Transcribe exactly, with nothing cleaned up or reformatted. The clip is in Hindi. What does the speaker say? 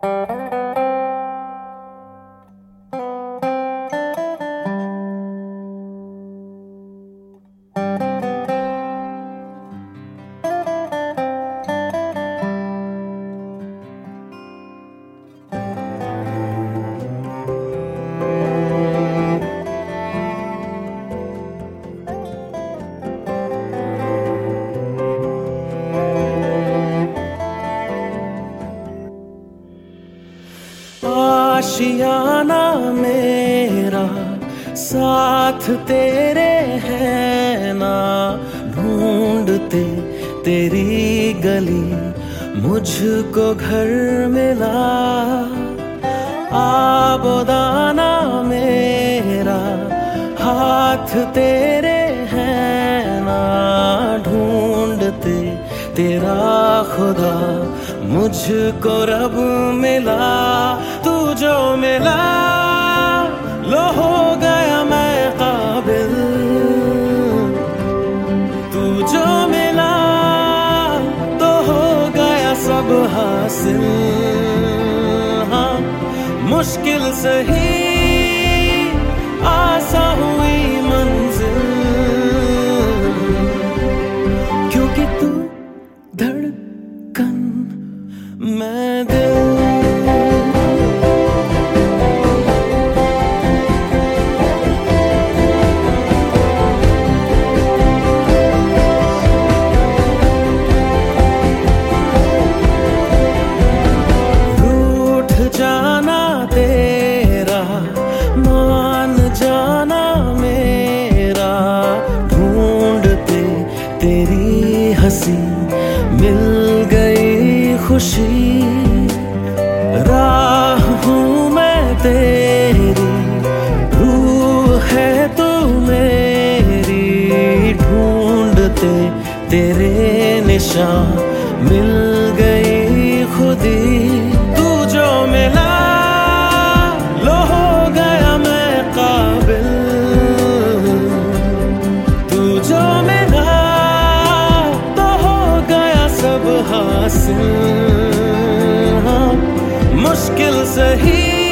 आशियाना मेरा साथ तेरे है ना, ढूंढते तेरी गली मुझको घर मिला। आबोदाना मेरा हाथ तेरे है ना, ढूंढते तेरा खुदा मुझको रब मिला। तू जो मिला लो हो गया मैं काबिल, तू जो मिला तो हो गया सब हासिल। हाँ मुश्किल सही आसा हुई मंजिल, क्योंकि तू धड़कन मैं दिल। तेरी हंसी मिल गई खुशी, राह हूँ मैं तेरी, रूह है तू मेरी। ढूंढते तेरे निशान मिल गई खुदी। तू जो मिला लो हो गया मैं काबिल, तू जो मिला हासिल। हाँ मुश्किल सही